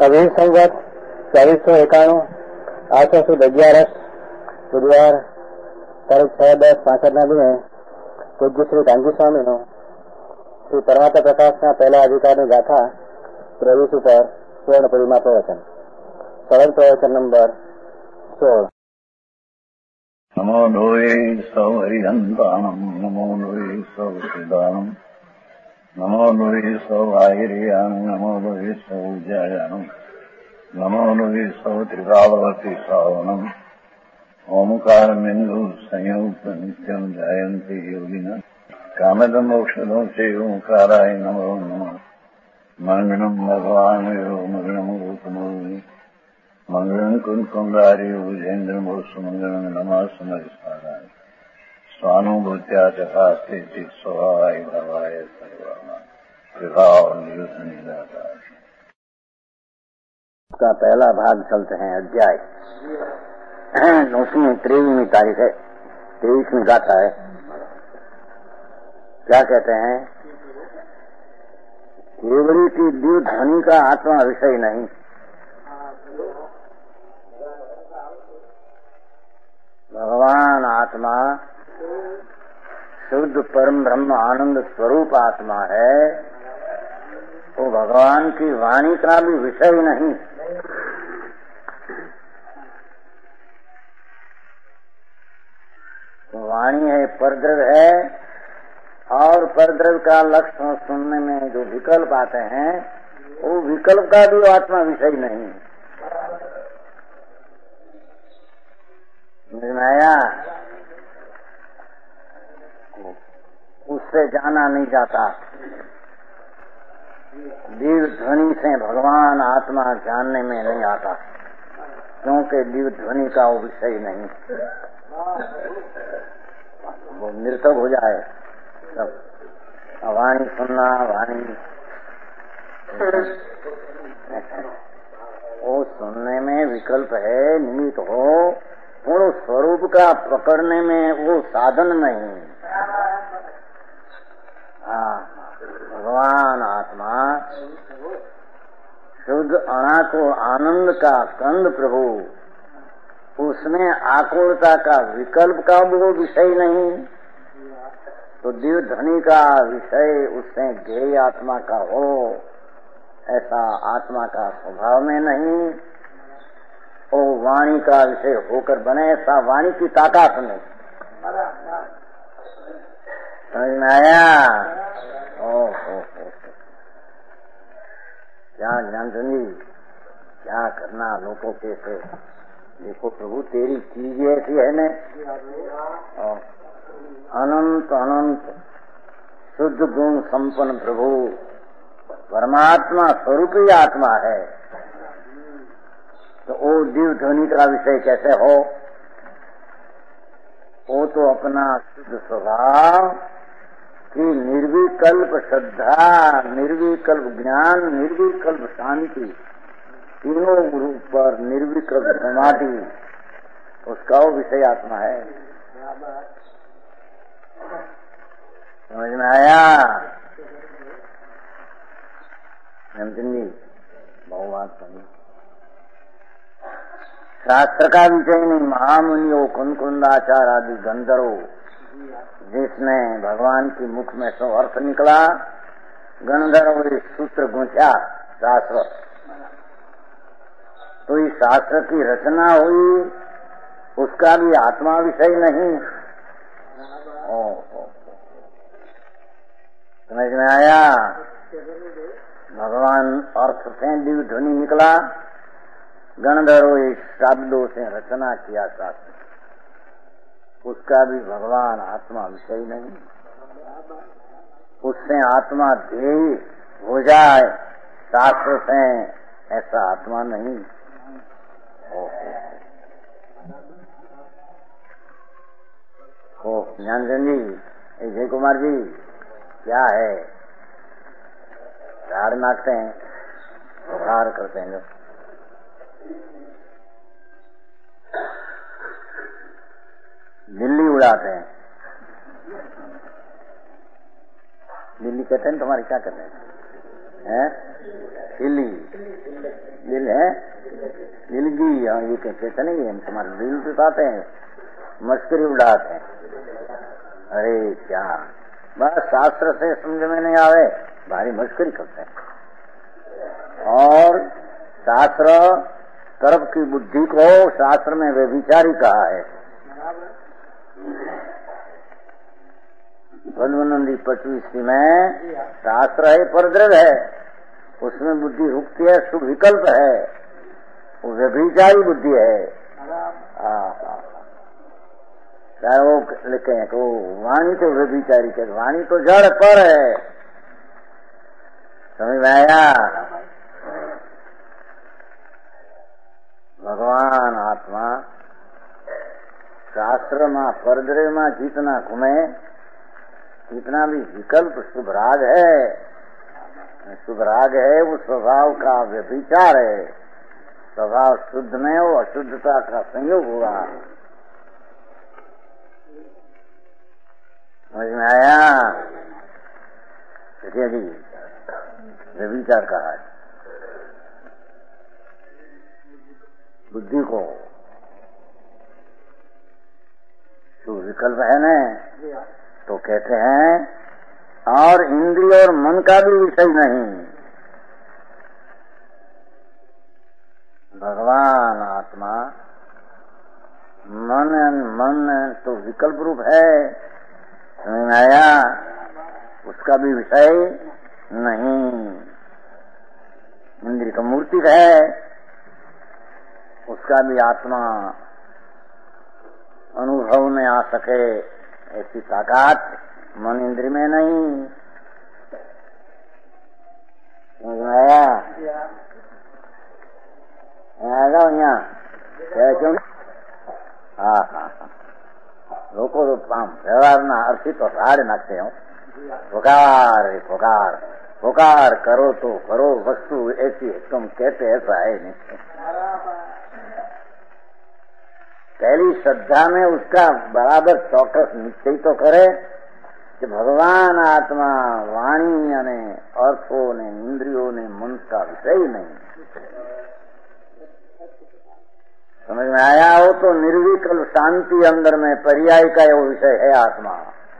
अभी संवत 2491 800 સુદ 11 બુધવાર તારીખ 6/10/65 દિને પૂજ્ય શ્રી ગાંધી સ્વામીનું શ્રી પરમાત્મા પ્રકાશના પહેલા અધિકારની ગાથા 23 ઉપર સ્વર્ણપુરીમાં પ્રવચન. સરળ પ્રવચન નંબર 16. નમો લોહે સૌ હરિહંતાણમ નમો લોહે સૌ સિદ્ધાણમ નમો લોહે સૌ આહિર્યાણ નમો લોહે સૌ જયાણમ નમો લોહે સૌ ત્રિકાળવતી શ્રાવણમ ઓમકાર બિંદુ સંયુક્ત નિત્યમ જાયંતી યોગિના કામદ મોક્ષદો છે ઓંકારાય નમો નમઃ. મંગળમ ભગવાન મંગળમ રૂપમૂર્તિ મંગળમ કુંકુંડારી ભુજેન્દ્રમ સુમંગળમ નમઃ સમરિસ્મરાય स्वानुभूत्या चकास्ते स्वभावाय भवाय सर्वमा विभाव निदाता. का पहला भाग चलते हैं. अध्याय उसमें 23वीं तारीख है, 23वीं गाथा है. क्या कहते हैं? केवली की दिव्य ध्वनि का आत्मा विषय नहीं. भगवान आत्मा शुद्ध परम ब्रह्म आनंद स्वरूप आत्मा है. वो भगवान की वाणी का भी विषय नहीं. वाणी है, परद्रव्य है, और परद्रव्य का लक्ष्य सुनने में जो विकल्प आते हैं वो विकल्प का भी आत्मा विषय नहीं. आया, उससे जाना नहीं जाता. दिव्य ध्वनि से भगवान आत्मा जानने में नहीं आता, क्योंकि दिव्य ध्वनि का वो विषय नहीं. वो निरर्थक हो जाए सब. वाणी सुनना, वाणी वो सुनने में विकल्प है, निमित्त हो, पूर्ण स्वरूप का पकड़ने में वो साधन नहीं. भगवान आत्मा शुद्ध अनाकुल आनंद का कंद प्रभु, उसमें आकुलता का विकल्प का वो विषय नहीं. तो दिव्य ध्वनि का विषय उससे ध्येय आत्मा का हो, ऐसा आत्मा का स्वभाव में नहीं. वो वाणी का विषय होकर बने, ऐसा वाणी की ताकत नहीं. समझ में आया? क्या ज्ञानचंदी, क्या करना लोगों के से. देखो प्रभु तेरी चीज ऐसी है न, अनंत अनंत शुद्ध गुण संपन्न प्रभु परमात्मा स्वरूप ही आत्मा है. तो वो दिव्य ध्वनि का विषय कैसे हो? वो तो अपना शुद्ध स्वभाव की निर्विकल्प श्रद्धा, निर्विकल्प ज्ञान, निर्विकल्प शांति, तीनों रूप पर निर्विकल्प समाधि, उसका वो विषय आत्मा है. समझ में आया? जी बहुबात समझ. शास्त्र का विषय नहीं. महामुनियों, कुंकुंदाचार आदि गंधर्व, जिसने भगवान की मुख में सो अर्थ निकला, गंधर्व इस सूत्र गूंथा शास्त्र. तो इस शास्त्र की रचना हुई, उसका भी आत्मा विषय नहीं. समझ में आया? भगवान अर्थ से दिव्य ध्वनि निकला, गंधर्व इस शब्दों से रचना किया शास्त्र, उसका भी भगवान आत्मा विषय नहीं. उससे आत्मा ध्येय हो जाए शास्त्र से, ऐसा आत्मा नहीं. ज्ञानचंद जी, जय कुमार जी, क्या है? झाड़ नाकते हैं, उपहार करते हैं. दिल्ली उड़ाते हैं. दिल्ली कहते हैं तुम्हारे क्या करते हैं? है दिली दिल है दिलगी। हाँ ये कहते नहीं हम तुम्हारे दिल बताते हैं, मस्करी उड़ाते हैं। अरे क्या बस शास्त्र से समझ में नहीं आवे, भारी मस्करी करते हैं। और शास्त्र तरफ की बुद्धि को शास्त्र में व्यभिचारी कहा है। पद्मनंदी 25 में शास्त्र है परद्रव्य है, उसमें बुद्धि रुकती है, शुभ विकल्प है, वो व्यभिचारी बुद्धि है। चाहे वो लिखे हैं कि वाणी तो व्यभिचारी के, वाणी तो जड़ पर है। समझ में आया? भगवान आत्मा शास्त्र में परद्रव्य में जितना घूमे, जितना भी विकल्प शुभ राग है वो स्वभाव का व्यभिचार है। स्वभाव शुद्ध में वो अशुद्धता का संयोग हुआ। समझ में आया? देखिए जी व्यभिचार कहा है बुद्धि को। जो विकल्प है न तो कहते हैं और इंद्रिय और मन का भी विषय नहीं। भगवान आत्मा मन तो विकल्प रूप है, समझ में आया? उसका भी विषय नहीं। इंद्रिय तो मूर्ति है, उसका भी आत्मा अनुभव में आ सके ऐसी ताकत मन इंद्रिय में नहीं। समझ में आया? आ जाओ यहाँ क्यों? हाँ લોકો તો આમ વ્યવહારના અર્થી તો સારી નાખते हो। पुकार करो तो करो, वस्तु ऐसी है तुम कहते ऐसा है नहीं। पहली श्रद्धा में उसका बराबर चौकस निश्चय तो करे कि भगवान आत्मा वाणी ने अर्थों ने इंद्रियों ने मन का विषय नहीं। समझ में आया? हो तो निर्विकल्प शांति अंदर में पर्याय का वो विषय है आत्मा।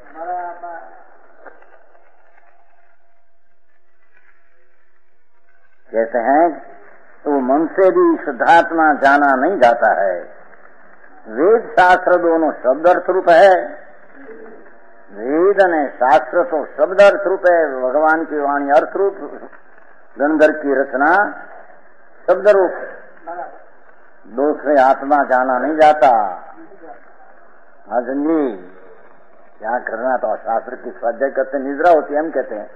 कहते हैं तो मन से भी शुद्धात्मा जाना नहीं जाता है। वेद शास्त्र दोनों शब्द अर्थ रूप है। वेद ने शास्त्र तो शब्द अर्थ रूप है, भगवान की वाणी अर्थ रूप, गंधर की रचना शब्द रूप। दो से आत्मा जाना नहीं जाता। हाजन जी क्या करना तो शास्त्र की स्वाध्याय करते निद्रा होती है, हम कहते हैं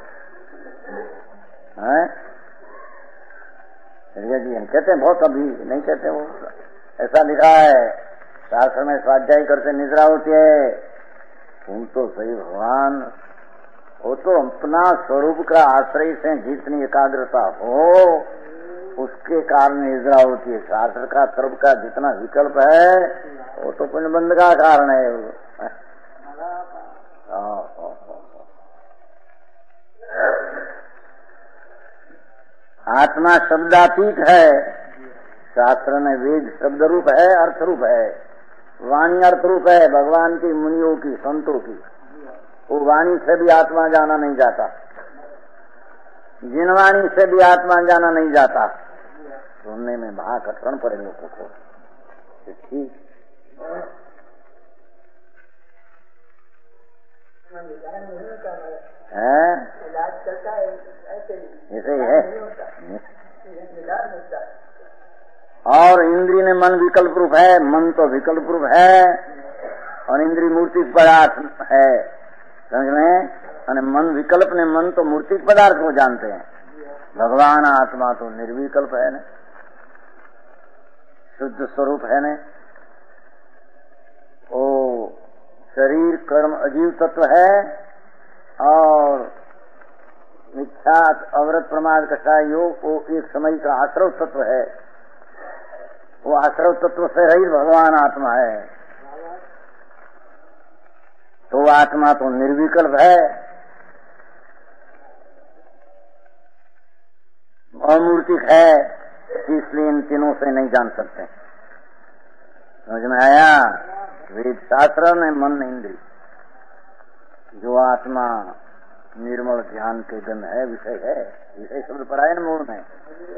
जी, हम कहते हैं बहुत, अभी नहीं कहते वो ऐसा लिखा है शास्त्र में स्वाध्याय करते निद्रा होती है। तुम तो सही भगवान, वो तो अपना स्वरूप का आश्रय से जितनी एकाग्रता हो उसके कारण निद्रा होती है। शास्त्र का स्वरूप का जितना विकल्प है वो तो पुण्य बंध का कारण है। आत्मा शब्दातीत है, शास्त्र में वेद शब्द रूप है, अर्थ रूप है, वाणी अर्थ रूप है भगवान की, मुनियों की, संतों की। वो वाणी से भी आत्मा जाना नहीं जाता, जिन वाणी से भी आत्मा जाना नहीं जाता। सुनने में महा कठिन पड़े लोगों को। ठीक है, ऐसे ही है। और इंद्रिय ने मन विकल्प रूप है, मन तो विकल्प रूप है और इंद्रिय मूर्तिक पदार्थ है। समझ में? और मन विकल्प ने मन तो मूर्तिक पदार्थ को जानते हैं। भगवान आत्मा तो निर्विकल्प है न, शुद्ध स्वरूप है न। वो शरीर कर्म अजीव तत्व है और मिथ्या अवरत प्रमाद कषाय योग वो एक समय का आश्रव तत्व है। वो आश्रव तत्व से रहित भगवान आत्मा है। तो आत्मा तो निर्विकल्प है। अमूर्तिक है, इसलिए इन तीनों से नहीं जान सकते। समझ में आया? वेद शास्त्र ने मन इंद्रिय, जो आत्मा निर्मल ध्यान के गण है, विषय है, विषय शब्द पढ़ा है ना मूल में,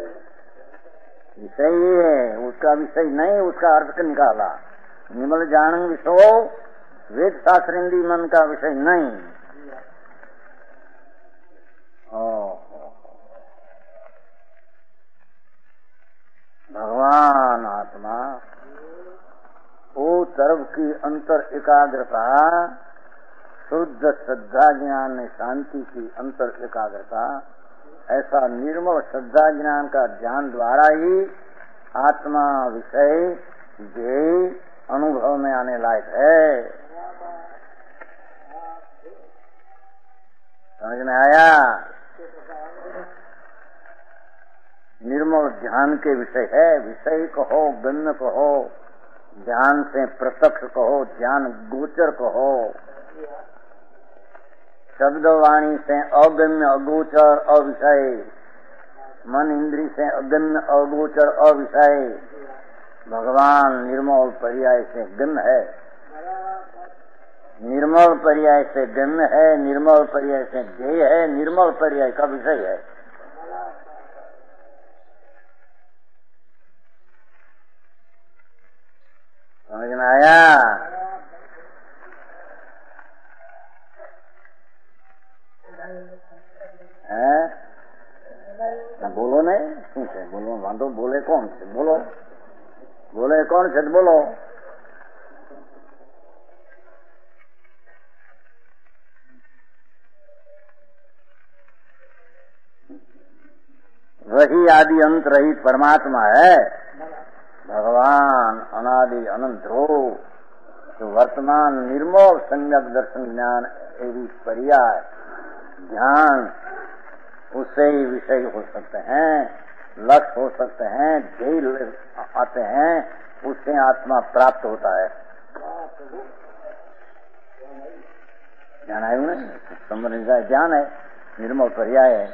विषय ही है, उसका विषय नहीं, उसका अर्थ निकाला। निर्मल ज्ञान विषय वेद शास्त्रेंद्री मन का विषय नहीं। भगवान आत्मा वो तरफ की अंतर एकाग्रता, शुद्ध श्रद्धा ज्ञान शांति की अंतर एकाग्रता, ऐसा निर्मल श्रद्धा ज्ञान का ध्यान द्वारा ही आत्मा विषय ध्येय अनुभव में आने लायक है। समझ में आया? निर्मल ध्यान के विषय है, विषय कहो, गम्य कहो, ध्यान से प्रत्यक्ष कहो, ध्यान गोचर कहो, शब्द वाणी से अगम्य अगोचर अविषय, मन इंद्री से अगम्य अगोचर अविषय, भगवान निर्मल पर्याय से गम्य है, निर्मल पर्याय से गम्य है, निर्मल पर्याय से ध्येय है, निर्मल पर्याय का विषय है। समझ में आया? बोलो नहीं, શું છે? બોલો, વાંધો બોલે કોણ છે? બોલો, બોલે કોણ છે? બોલો। वही आदि अंत रहित परमात्मा है, भगवान अनादि अनंत हो, तो वर्तमान निर्मल सम्यक दर्शन ज्ञान एवं पर्याय ध्यान, उससे ही विषय हो सकते हैं, लक्ष्य हो सकते हैं, ध्येय आते हैं, उससे आत्मा प्राप्त होता है। ज्ञान आयु ना, संबंध ज्ञान है, निर्मल पर्याय है।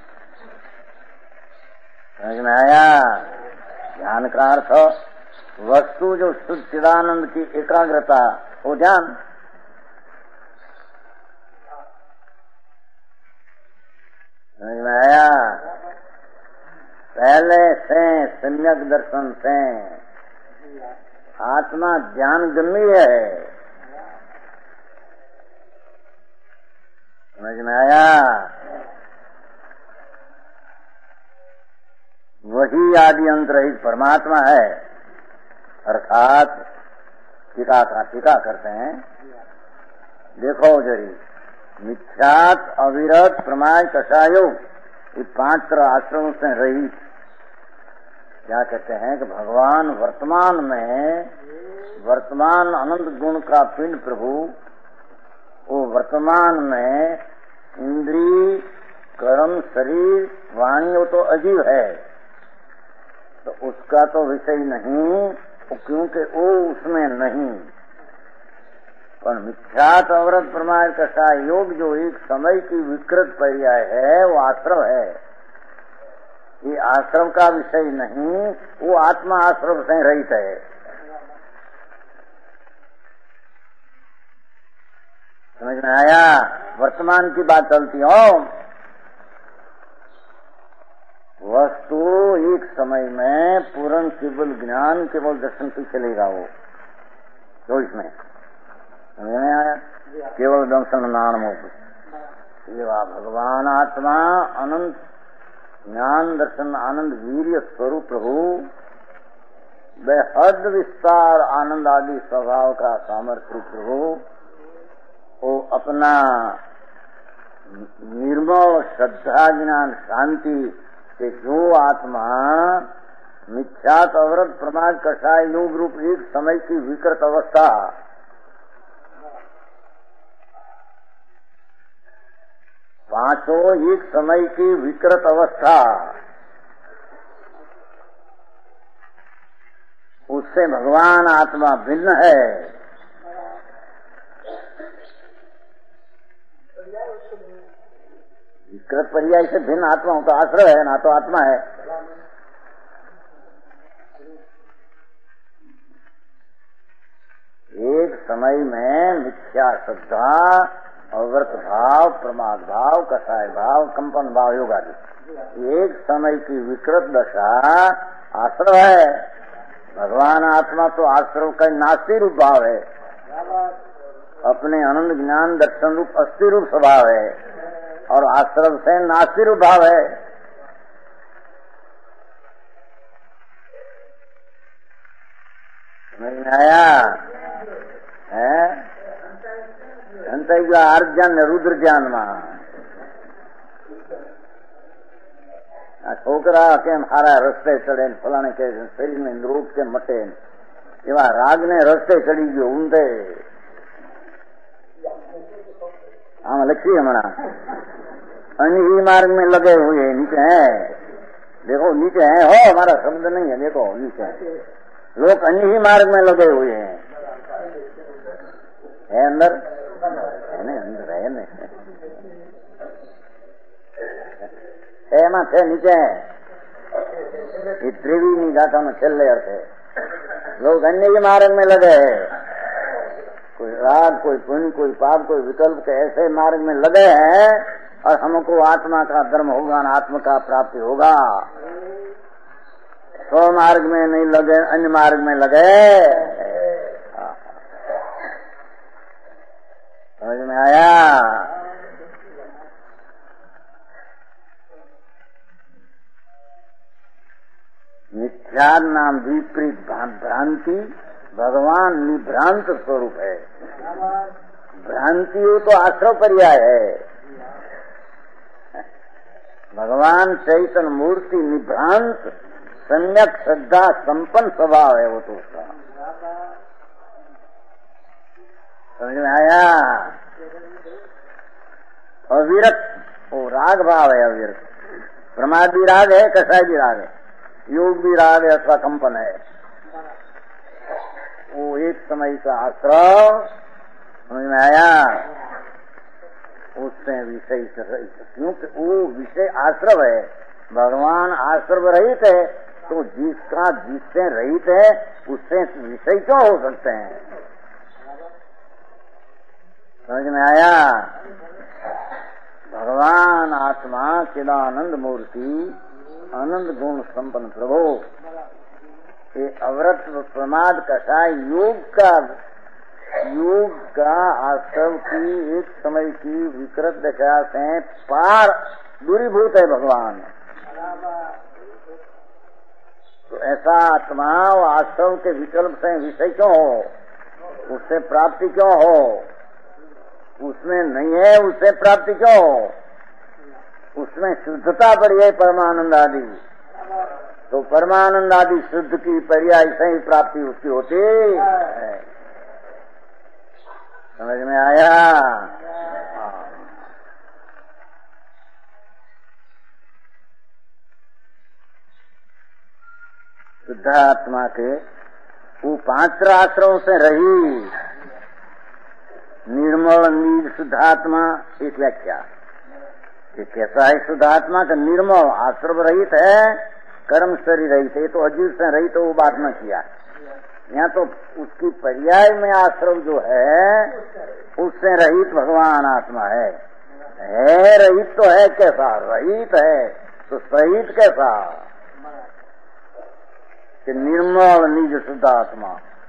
समझ में आया? ध्यान का अर्थ वस्तु जो शुद्ध चिदानंद की एकाग्रता, वो ध्यान। समझ में आया? पहले से सम्यक दर्शन से आत्मा ज्ञान गम्य है। समझ में आया? वही आदि अंत रहित परमात्मा है, अर्थात टीका करते हैं। देखो जरी, मिथ्यात अविरत प्रमाद कषायो, ये 5 आश्रमों से रहित, क्या कहते हैं कि भगवान वर्तमान में, वर्तमान अनंत गुण का पिंड प्रभु, वो वर्तमान में इंद्रिय कर्म शरीर वाणी वो तो अजीव है, तो उसका तो विषय नहीं, क्योंकि वो उसमें नहीं। पर मिथ्यात अवरत प्रमाद कषा योग जो एक समय की विकृत पर्याय है, वो आश्रम है। ये आश्रम का विषय नहीं, वो आत्मा आश्रम से रहित है। समझ में आया? वर्तमान की बात चलती हो, वस्तु एक समय में पूर्ण केवल ज्ञान केवल दर्शन से चलेगा वो, तो इसमें समझ में आया? केवल दर्शन नाम सेवा भगवान आत्मा अनंत ज्ञान दर्शन आनंद वीर्य स्वरूप प्रभु, बेहद विस्तार आनंद आदि स्वभाव का सामर्थ्य प्रभु, वो अपना निर्मल श्रद्धा ज्ञान शांति से जो आत्मा मिथ्यात अवरत प्रमाद कषाय योग रूप एक समय की विकृत अवस्था, पांचों एक समय की विकृत अवस्था, उससे भगवान आत्मा भिन्न है। विकृत पर्याय से भिन्न आत्मा हो तो आश्रय है, ना तो आत्मा है। समय में मिथ्या श्रद्धा, अव्रत भाव, प्रमाद भाव, कसाय भाव, कंपन भाव, योगा एक समय की विकृत दशा आश्रव है। भगवान आत्मा तो आश्रव का नास्ति रूप भाव है, अपने आनंद ज्ञान दर्शन रूप अस्थि रूप स्वभाव है, और आश्रव से नास्ति रूप भाव है। समझ में आया है? अंत अर्जन रुद्र ज्ञान में छोकरा केम हारा रस्ते चढ़े फलाने के शरीर में रोग के मटे एवं राग ने रस्ते चढ़ी गयो ऊंधे आम लखी हमारा अन्य मार्ग में लगे हुए नीचे हैं। देखो नीचे हैं, हो हमारा शब्द नहीं है, देखो नीचे है। लोग अन्य ही मार्ग में लगे हुए हैं। है अंदर है ने, अंदर है ने, એમાં છે નીચે ये त्रिवेणी गाथा में चल रहे थे लोग अन्य ही मार्ग में लगे हैं। कोई राग, कोई पुण्य, कोई पाप, कोई विकल्प के ऐसे मार्ग में लगे हैं, और हमको आत्मा का धर्म होगा, आत्मा का प्राप्ति होगा। तो मार्ग में नहीं लगे, अन्य मार्ग में लगे। समझ में आया? मिथ्या नाम विपरीत भ्रांति, भगवान निभ्रांत स्वरूप है। भ्रांति हो तो आश्रव पर्याय है। भगवान चैतन्य मूर्ति निभ्रांत, सम्यक श्रद्धा संपन्न स्वभाव है वो तो उसका। समझ में आया? अविरत वो राग भाव है। अविरत प्रमाद भी राग है, कसाय भी राग है, योग भी राग है अथवा कंपन है। वो एक समय का आश्रव, समझ में आया? उससे विषय क्योंकि वो विषय आश्रव है। भगवान आश्रव रहित है, तो जिसका जिससे रहित है उससे विषय क्यों हो सकते हैं? समझ में आया? भगवान आत्मा चिदानंद मूर्ति, आनंद गुण संपन्न प्रभु, ये अव्रत प्रमाद कसाय योग का आश्रव की एक समय की विकृत दशा से पार दूरीभूत है भगवान। तो ऐसा आत्मा आश्रव के विकल्प से विषय क्यों हो? उससे प्राप्ति क्यों हो? उसमें नहीं है, उससे प्राप्ति क्यों हो? उसमें शुद्धता पड़ी है परमानंद आदि, तो परमानंद आदि शुद्ध की पर्याय से ही प्राप्ति उसकी होती है। समझ में आया? शुद्धात्मा के वो 5 आश्रमों से रही निर्मल नील शुद्धात्मा। एक व्याख्या कैसा है? शुद्धात्मा का निर्मल आश्रव रहित है, कर्म शरीर रहित है। तो अजीब से रहित तो वो बात न किया। यहाँ तो उसकी पर्याय में आश्रव जो है उससे रहित भगवान आत्मा है। रहित तो है, कैसा रहित है तो सहित कैसा कि निर्मल निज शुद्धात्मा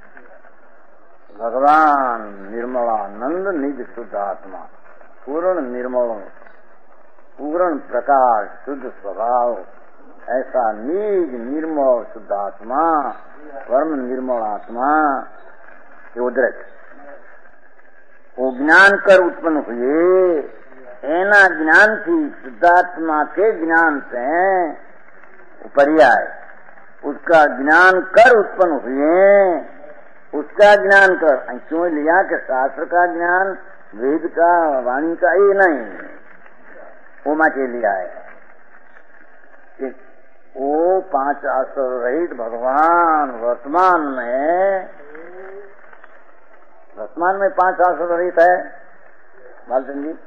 भगवान निर्मलानंद निज शुद्धात्मा, पूर्ण निर्मल, पूर्ण प्रकाश, शुद्ध स्वभाव, ऐसा निज निर्मल शुद्धात्मा, परम निर्मल आत्मा उदृत वो ज्ञान कर उत्पन्न हुए। एना ज्ञान थी शुद्धात्मा के ज्ञान से पर्याय, उसका ज्ञान कर उत्पन्न हुए। उसका ज्ञान कर क्यों लिया कि शास्त्र का ज्ञान, वेद का, वाणी का ये नहीं, वो माँ के लिया है कि वो 5 आश्रव रहित भगवान वर्तमान में 5 आश्रव रहित है। बालचंद जी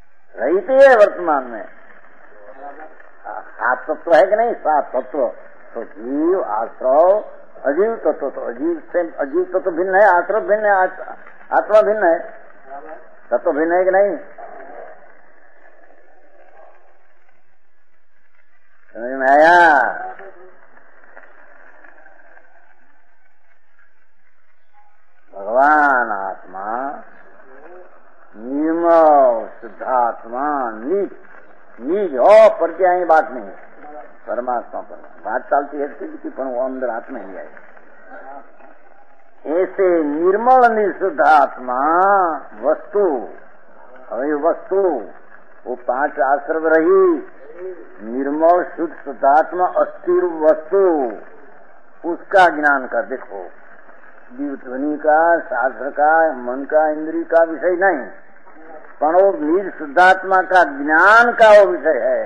रहित ही है वर्तमान में। 7 तत्व है कि नहीं? 7 तत्व तो जीव आश्रव अजीव तत्व तो अजीव तत्व भिन्न है, आश्रव भिन्न है, आत्मा भिन्न है, तत्व भिन्न है कि नहीं? समझ में आया? भगवान आत्मा निर्मल शुद्धात्मा निज और प्रत्यायी बात नहीं, परमात्मा पर बात चलती है कि पर वो अंदर आत्मा ही है। ऐसे निर्मल निशुद्ध आत्मा वस्तु, अभी वस्तु वो 5 आश्रम रही, निर्मल शुद्ध शुद्धात्मा अस्थिर वस्तु, उसका ज्ञान कर देखो। जीव ध्वनि का, शास्त्र का, मन का, इंद्रिय का विषय नहीं, पर वो निज शुद्धात्मा का ज्ञान का वो विषय है।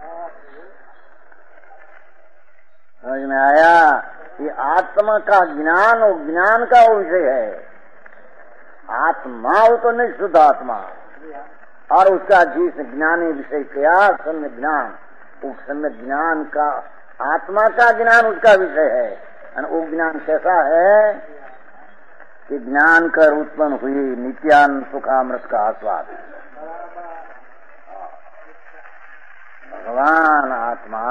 समझ में आया? ये आत्मा का ज्ञान, वो ज्ञान का वो विषय है। आत्मा वो तो नहीं शुद्ध आत्मा, और उसका जिस ज्ञानी विषय किया सम्यक ज्ञान, उस सम्यक ज्ञान का आत्मा का ज्ञान उसका विषय है। और वो ज्ञान कैसा है कि ज्ञान कर उत्पन्न हुई नित्यानंद सुखामृत का आस्वाद। भगवान आत्मा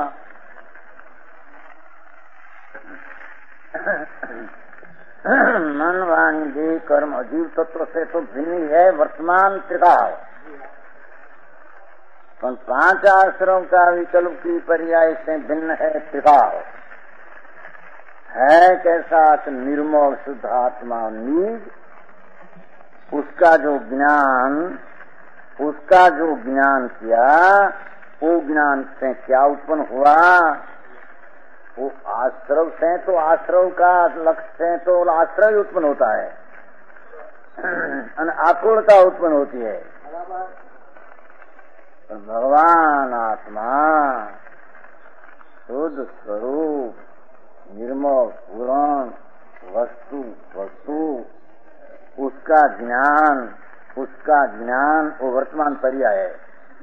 मन वाणी देह कर्म अजीव तत्व से तो भिन्न ही है, वर्तमान त्रिकाल। पर 5 आश्रम का विकल्प की पर्याय से भिन्न है त्रिकाल। है कैसा? निर्मल शुद्ध आत्मा निज, उसका जो ज्ञान किया, वो ज्ञान से क्या उत्पन्न हुआ? वो आश्रव से, तो आश्रव का लक्ष्य से तो आश्रव ही उत्पन्न होता है, आकुलता उत्पन्न होती है। भगवान आत्मा शुद्ध स्वरूप निर्मल पूर्ण वस्तु उसका ज्ञान वो वर्तमान पर्याय है।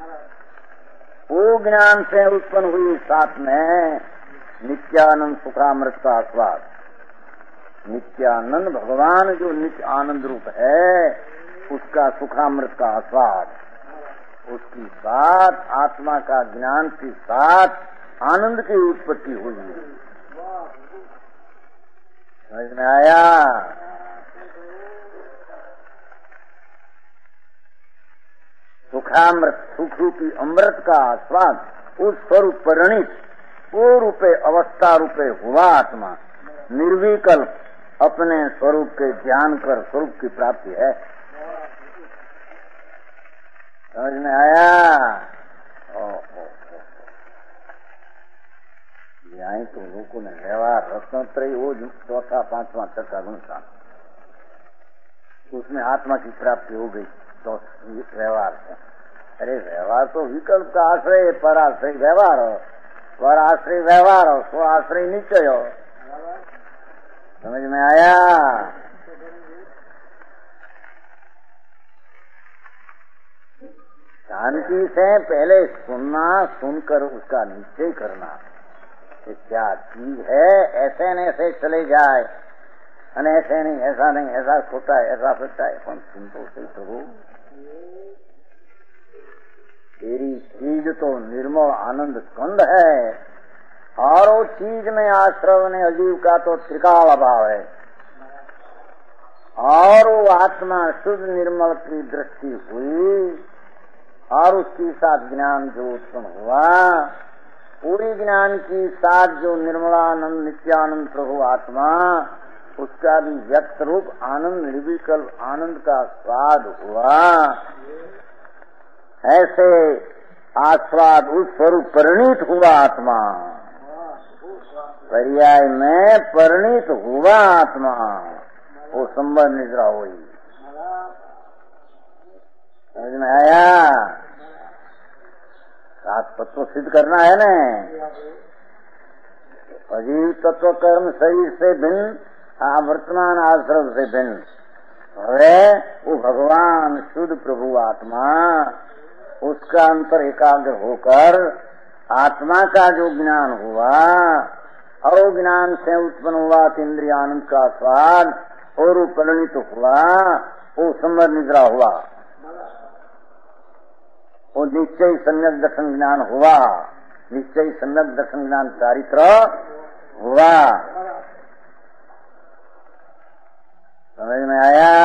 वो ज्ञान से उत्पन्न हुई साथ में नित्यानंद सुखामृत का आस्वाद। नित्यानंद भगवान जो नित्य आनंद रूप है, उसका सुखामृत का आस्वाद, उसकी साथ आत्मा का ज्ञान के साथ आनंद की उत्पत्ति हुई। समझ में आया? सुखामृत, सुख रूपी अमृत का आस्वाद, उस स्वरूप परिणित वो रूपे अवस्था रूपे हुआ आत्मा निर्विकल्प अपने स्वरूप के ध्यान कर स्वरूप की प्राप्ति है। समझ में आया? यही तो लोगों ने व्यवहार रत्नत्रयी वो 4था 5वां 6वां गुण था, उसमें आत्मा की प्राप्ति हो गई तो व्यवहार से। अरे व्यवहार तो विकल्प का आश्रय, पर आश्रय व्यवहार हो, पर आश्रय व्यवहार हो, स्व आश्रय निश्चय हो। समझ में आया? शांति से पहले सुनना, सुनकर उसका निश्चय करना कि क्या चीज है, ऐसे न ऐसे चले जाए, ऐसे नहीं, ऐसा नहीं, ऐसा होता है, ऐसा होता है, कौन सुन तो सही प्रभु। तेरी चीज तो निर्मल आनंद स्कंद है, और वो चीज में आश्रव ने अजीव का तो त्रिकाल अभाव है, और वो आत्मा शुद्ध निर्मल की दृष्टि हुई, और उसके साथ ज्ञान जो उत्पन्न हुआ, पूरी ज्ञान की साथ जो निर्मलानंद नित्यानंद प्रभु आत्मा, उसका भी व्यक्त रूप आनंद निर्विकल्प आनंद का स्वाद हुआ। ऐसे आस्वाद उस स्वरूप परिणित हुआ आत्मा, पर्याय में परिणित हुआ आत्मा, वो संबंध निद्रा हुई। समझ में आया? सात तत्व सिद्ध करना है न। अजीव तत्व कर्म शरीर से भिन्न, वर्तमान आश्रम से भिन्न है वो भगवान शुद्ध प्रभु आत्मा। उसका अंतर एकाग्र होकर आत्मा का जो ज्ञान हुआ, अज्ञान से उत्पन्न हुआ इंद्रिय आनंद का स्वाद और वो परिणित हुआ, वो समर निद्रा हुआ, वो निश्चय सम्यक दर्शन ज्ञान हुआ, निश्चय सम्यक दर्शन ज्ञान चारित्र हुआ। समझ में आया?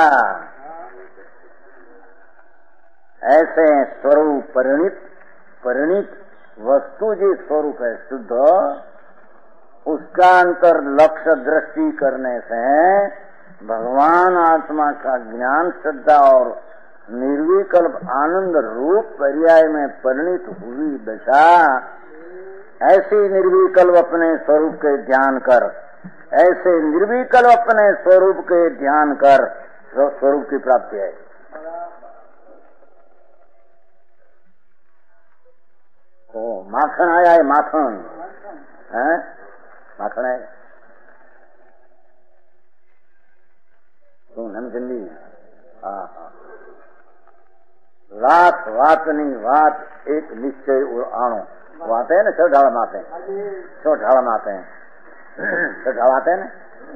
ऐसे स्वरूप परिणित वस्तु जो स्वरूप है शुद्ध, उसका अंतर लक्ष्य दृष्टि करने से भगवान आत्मा का ज्ञान श्रद्धा और निर्विकल्प आनंद रूप पर्याय में परिणित हुई दशा, ऐसी निर्विकल्प अपने स्वरूप के ध्यान कर, ऐसे निर्विकल्प अपने स्वरूप के ध्यान कर, स्वरूप की प्राप्ति है। ओ माखन आया है, माखन है, माखन है तो नमचंदी। हाँ, लाख वात नहीं वात एक निश्चय आणो, वो आते हैं ना छह ढाला माते हैं, छह ढाला माते हैं, छह ढाला आते हैं ना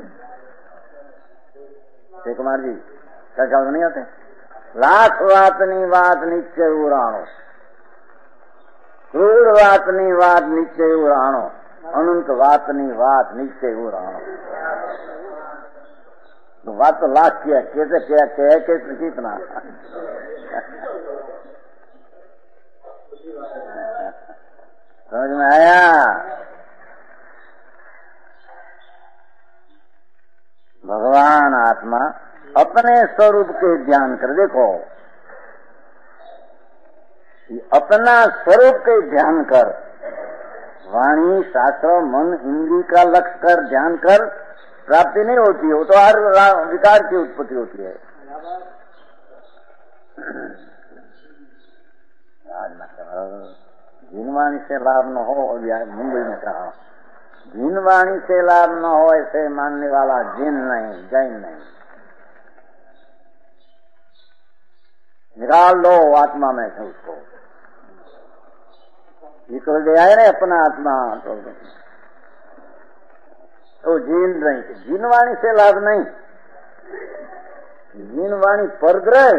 जय कुमार जी, छह ढाला नहीं आते? लाख वात नहीं वात निश्चय उड़ाणो, क्रूर वात नहीं वात निश्चय उड़ाणो, अनंत वात नहीं वात निश्चय उड़ाणो। तो बात तो लाख किया, कैसे क्या कैसे कितना समझ में आया? भगवान आत्मा अपने स्वरूप के ध्यान कर, देखो अपना स्वरूप के ध्यान कर, वाणी शास्त्र मन इंद्रिय का लक्ष्य कर ध्यान कर, प्राप्ति नहीं होती है, वो तो हर विकार की उत्पत्ति होती है। जिनवाणी से लाभ न हो, और मुंबई में कहा जिनवाणी से लाभ न हो ऐसे मानने वाला जिन नहीं, जैन नहीं। निकाल लो आत्मा में से उसको, निकल गया है ना अपना आत्मा, तो जीन नहीं, जीनवाणी से लाभ नहीं। जीनवाणी परद्रव,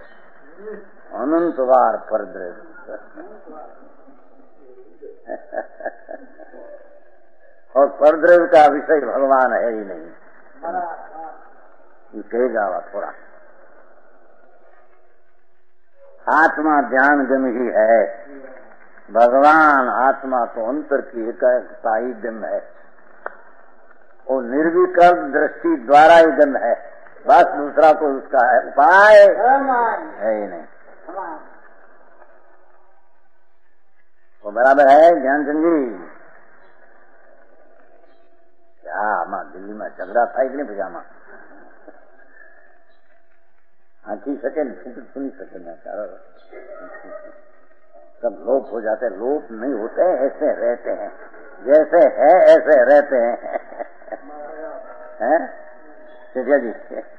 अनंतवार परद्रव और परद्रव का विषय भगवान है ही नहीं, ये कहेगा थोड़ा। आत्मा ध्यान गम ही है, भगवान आत्मा तो अंतर की एकता ही गम है, वो निर्विकल्प दृष्टि द्वारा ही गम है, बस दूसरा कोई उसका है उपाय है ही नहीं। वो बराबर है ज्ञानचंद जी। क्या मां दिल्ली में झगड़ा था कि नहीं पजामा आंखी सके सुनी सके ना, सब लोप हो जाते, लोप नहीं होते, ऐसे रहते हैं, जैसे है ऐसे रहते हैं चिड़िया जी।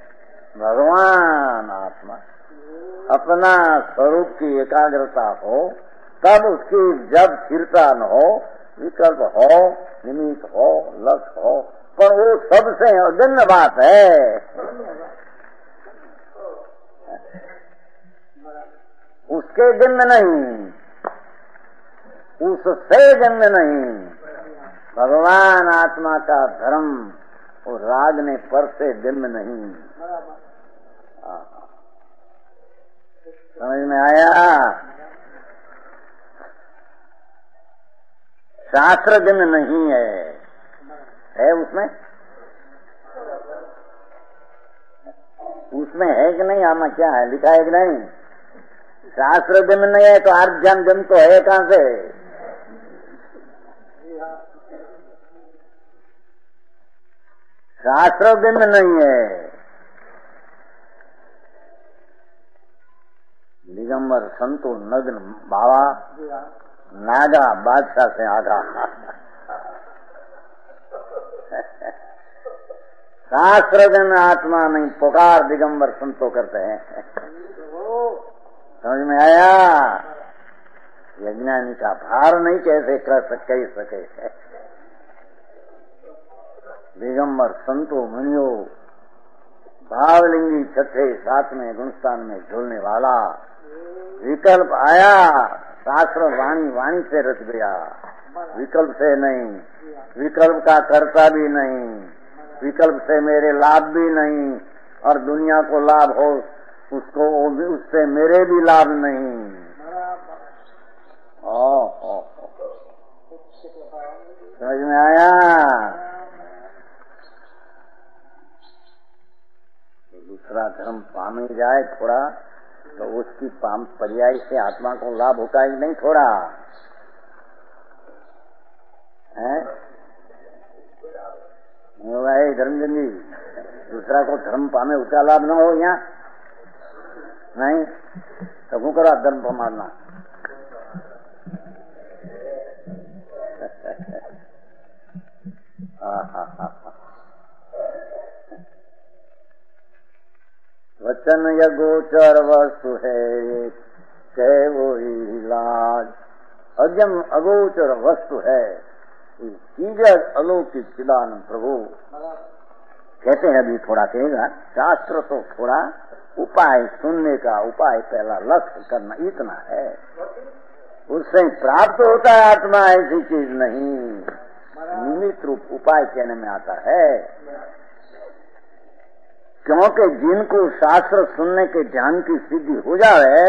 भगवान आत्मा अपना स्वरूप की एकाग्रता हो, तब उसकी जब स्थिरता न हो, विकल्प हो, निमित्त हो, लक्ष्य हो, पर वो सबसे अगण्य बात है, उसके गम्य नहीं, उससे गम्य नहीं। भगवान आत्मा का धर्म और राग ने पर से गम्य नहीं। समझ में आया? शास्त्र गम्य नहीं है उसमें, उसमें है कि नहीं? आमा क्या है, लिखा है कि नहीं? शास्त्र गम्य नहीं है तो अर्थ ज्ञान गम्य तो है कहां से? शास्त्र गम्य नहीं है। दिगंबर संतो नग्न बाबा नागा बादशाह से आगा। शास्त्र गम्य आत्मा नहीं, पुकार दिगंबर संतो करते हैं। समझ में आया? यज्ञानी का भार नहीं कैसे कर सके। दिगंबर संतो मुनियो भावलिंगी छठे साथ में गुणस्थान में झूलने वाला विकल्प आया, शास्त्र वाणी वाणी से रच गया, विकल्प से नहीं, विकल्प का कर्ता भी नहीं, विकल्प से मेरे लाभ भी नहीं, और दुनिया को लाभ हो उसको उससे मेरे भी लाभ नहीं। समझ में आया? दूसरा धर्म पामे जाए थोड़ा तो उसकी पर्याय से आत्मा को लाभ होता ही नहीं थोड़ा है। होगा धर्मचंद जी, दूसरा को धर्म पामे उसका लाभ न हो यहाँ नहीं तो वो करो धर्म मारना। वचन या गोचर वस्तु है कह वो इलाज, अजम अगोचर वस्तु है चीज अलौकिक चिदानंद प्रभु। कहते हैं अभी थोड़ा कहेगा, शास्त्र तो थोड़ा उपाय सुनने का उपाय पहला लक्ष्य करना इतना है, उससे प्राप्त होता है आत्मा, ऐसी चीज नहीं। निमित्त रूप उपाय कहने में आता है, क्योंकि जिनको शास्त्र सुनने के ज्ञान की सिद्धि हो जाए,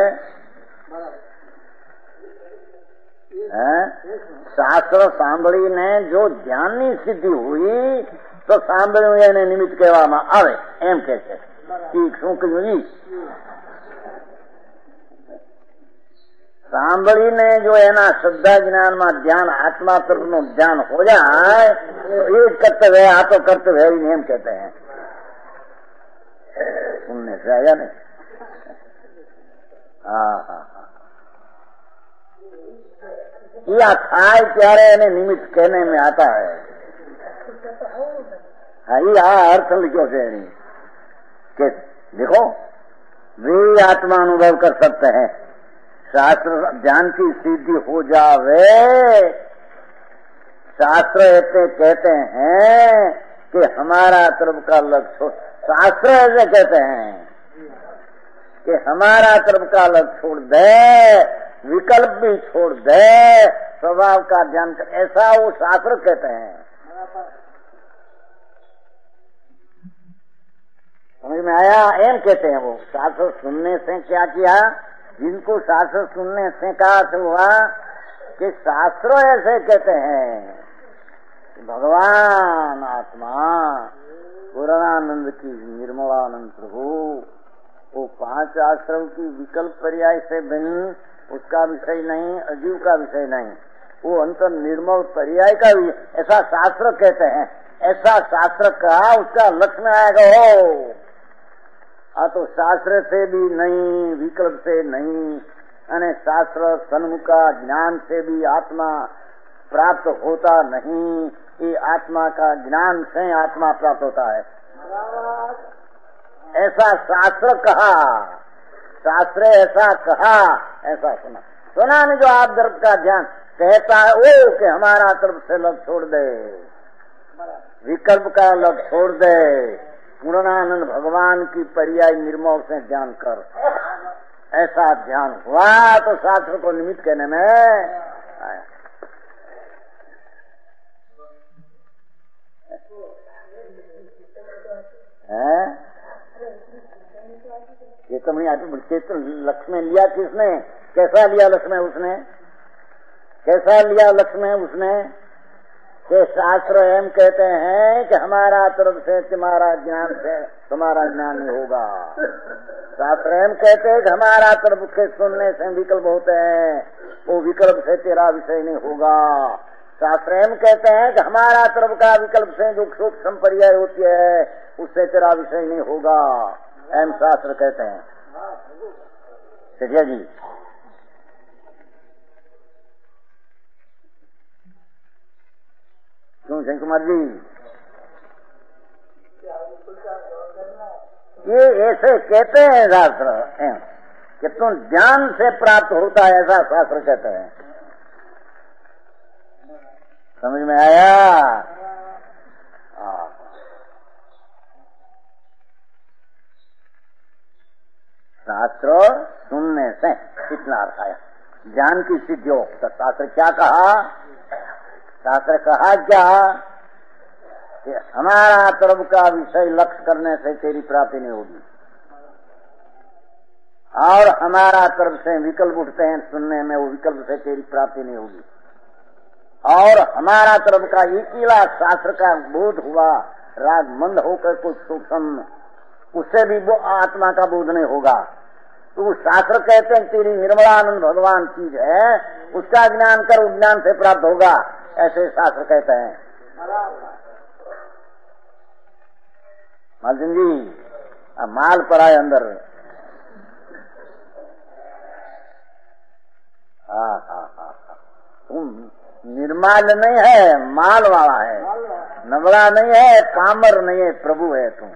शास्त्र सांभળી ने जो ज्ञाननी सिद्धि हुई तो सांભળ્યું એને નિમિત્ત કહેવામાં આવે એમ કે છે। શું કહ્યું? सांभળીને जो એના શ્રદ્ધા જ્ઞાનમાં ધ્યાન આત્મા તરફનું ધ્યાન हो जाए तो ये कर्तव्य है, आ तो कर्तव्य है ही एम कहते हैं। सुनने से आया नहीं? हाँ किया થાય ત્યારે એને નિમિત્ત कहने में आता है। हाँ ये अर्थ लिखो से कि देखो वे आत्मा अनुभव कर सकते हैं, शास्त्र ज्ञान की सिद्धि हो जावे। शास्त्र ऐसे कहते हैं कि हमारा तरफ का लक्ष्य, शास्त्र ऐसे कहते हैं कि हमारा तरफ का लक्ष्य छोड़ दे, विकल्प भी छोड़ दे, स्वभाव का ध्यान कर, ऐसा वो शास्त्र कहते हैं। समझ में आया? एम कहते हैं वो शास्त्र सुनने से क्या किया, जिनको शास्त्र सुनने से कहा हुआ कि शास्त्र ऐसे कहते हैं भगवान आत्मा पूर्णानंद की निर्मलानंद प्रभु वो 5 आश्रम की विकल्प पर्याय से भिन्न उसका विषय नहीं, अजीव का विषय नहीं, वो अंतर निर्मल पर्याय का भी ऐसा शास्त्र कहते हैं। ऐसा शास्त्र का उसका लक्ष्य में आएगा हो तो शास्त्र से भी नहीं, विकल्प से नहीं, अने शास्त्र सन्मुख का ज्ञान से भी आत्मा प्राप्त होता नहीं। ये आत्मा का ज्ञान से आत्मा प्राप्त होता है, ऐसा शास्त्र कहा, शास्त्र ऐसा कहा, ऐसा सुना नहीं। जो आप तरफ का ध्यान कहता है वो कि हमारा तरफ से लग छोड़ दे, विकल्प का लग छोड़ दे, पूर्णानंद भगवान की पर्याय निर्मल से ध्यान कर, ऐसा ध्यान हुआ तो शास्त्र को निमित्त कहने में आया। चेतन लक्ष्य में लिया किसने, कैसा लिया लक्ष्य में उसने, कैसा लिया लक्ष्य में उसने कि शास्त्र एम कहते हैं कि हमारा तरफ से तुम्हारा ज्ञान से तुम्हारा ज्ञान नहीं होगा। शास्त्र एम कहते हैं कि हमारा तरफ के सुनने से विकल्प होते हैं, वो विकल्प से तेरा विषय नहीं होगा। शास्त्र एम कहते हैं कि हमारा तरफ का विकल्प से जो सूक्ष्म पर्याय होती है उससे तेरा विषय नहीं होगा, एम शास्त्र कहते हैं। जी क्यों शंकर कुमार जी, ये ऐसे कहते हैं शास्त्र कि तुम ज्ञान से प्राप्त होता है, ऐसा शास्त्र कहते हैं। समझ में आया? शास्त्र सुनने से इतना अर्थ आया। ज्ञान की सिद्धियों तो शास्त्र क्या कहा? शास्त्र कहा क्या कि हमारा तरफ का विषय लक्ष्य करने से तेरी प्राप्ति नहीं होगी, और हमारा तरफ से विकल्प उठते हैं सुनने में, वो विकल्प से तेरी प्राप्ति नहीं होगी। और हमारा तरफ का अकेला शास्त्र का बोध हुआ, राग मंद होकर कुछ सूक्ष्म, उससे भी वो आत्मा का बोध नहीं होगा। तो शास्त्र कहते हैं तेरी निर्मलानंद भगवान चीज है, उसका ज्ञान कर, ज्ञान से प्राप्त होगा, ऐसे शास्त्र कहते हैं। मालसिंह जी, माल पड़ा है अंदर। तुम निर्माल नहीं है, माल वाला है, नबला नहीं है, कामर नहीं है, प्रभु है तुम।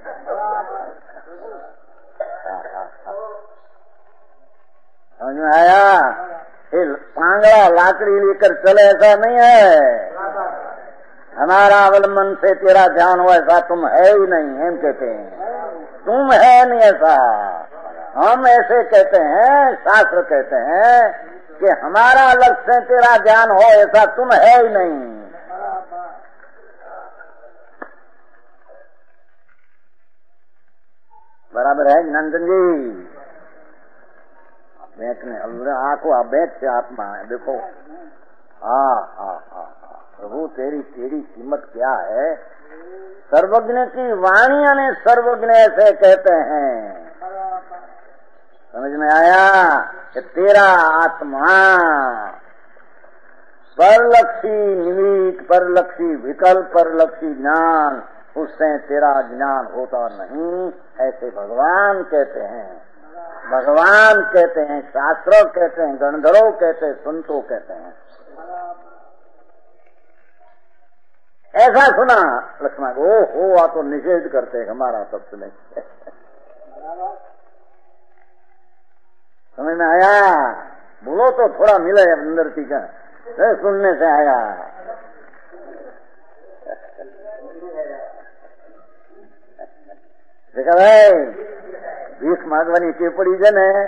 समझ में आया? पांगड़ा लाकड़ी लेकर चले ऐसा नहीं है। हमारा अवलंबन से तेरा ध्यान हो ऐसा तुम है ही नहीं, हम कहते हैं। तुम है नहीं ऐसा, हम ऐसे कहते हैं। शास्त्र कहते हैं कि हमारा लक्ष्य से तेरा ध्यान हो ऐसा तुम है ही नहीं। बराबर है नंदन जी? बैठने आंखों आप बैठ से आत्मा है, देखो। प्रभु तेरी कीमत क्या है? सर्वज्ञ की वाणी ने सर्वज्ञ ऐसे कहते हैं। समझ में आया कि तेरा आत्मा परलक्षी निमित्त, परलक्षी विकल्प, परलक्षी ज्ञान, उससे तेरा ज्ञान होता नहीं, ऐसे भगवान कहते हैं। भगवान कहते हैं, शास्त्र कहते हैं, गणधरों कहते हैं, संतों कहते हैं। ऐसा सुना लक्ष्मण, ओ हो आ तो निषेध करते हैं हमारा तब से नहीं। समझ में आया? बोलो तो थोड़ा मिले अंदर टीका, सुनने से आया। देखा भाई, भीख मांगवानी के पड़ी जन है।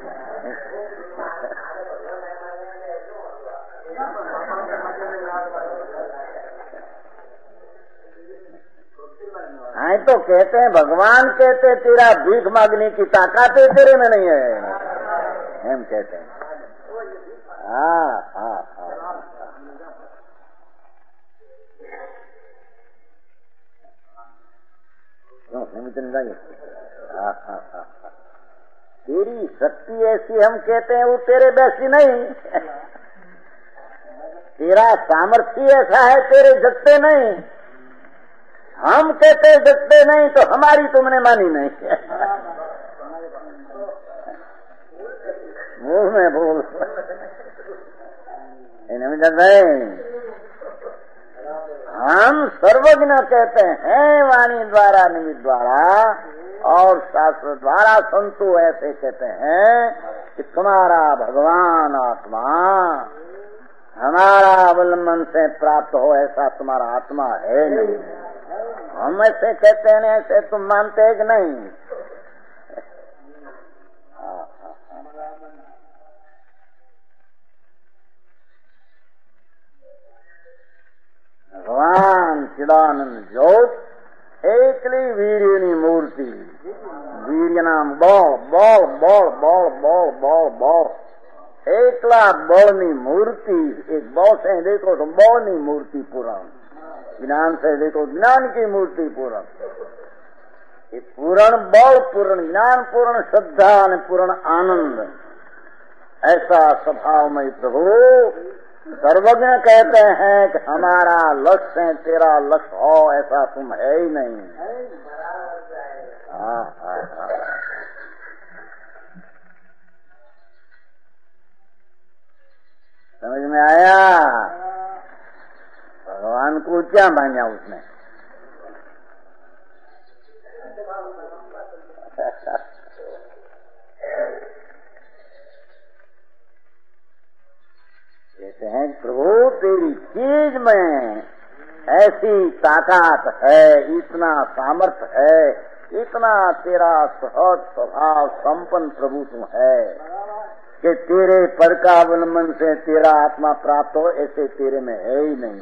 हाँ तो कहते हैं, भगवान कहते तेरा भीख मांगने की ताकत तेरे में नहीं है, हम कहते हैं। तेरी शक्ति ऐसी हम कहते हैं, वो तेरे वैसी नहीं। तेरा सामर्थ्य ऐसा है, तेरे जगते नहीं। हम कहते जगते नहीं तो हमारी तुमने मानी नहीं। मुंह में बोल हम सर्वज्ञ कहते हैं वाणी द्वारा, निमित्त द्वारा और शास्त्र द्वारा। संतो ऐसे कहते हैं कि तुम्हारा भगवान आत्मा हमारा अवलंबन से प्राप्त हो, ऐसा तुम्हारा आत्मा है नहीं। हम ऐसे कहते हैं, ऐसे तुम मानते हैं कि नहीं? भगवान चिदानंद ज्योत एकली वीर्यनी मूर्ति, वीर्य नाम बल, बल बल बल बल बल बल, एकला बलनी मूर्ति। एक बल से देखो तो बलनी मूर्ति पुराण, ज्ञान से देखो ज्ञान की मूर्ति पूर्ण। पूर्ण बल, पूर्ण ज्ञान, पूर्ण श्रद्धा, पूर्ण आनंद, ऐसा स्वभावमय प्रभु सर्वज्ञ कहते हैं कि हमारा लक्ष्य है, तेरा लक्ष्य हो ऐसा तुम है ही नहीं। समझ में आया? भगवान को क्या मांगा उसने? कहते हैं प्रभु तेरी चीज में ऐसी ताकत है, इतना सामर्थ्य है, इतना तेरा सहज स्वभाव संपन्न प्रभु तू है कि तेरे पर का अवलंबन से तेरा आत्मा प्राप्त हो, ऐसे तेरे में है ही नहीं।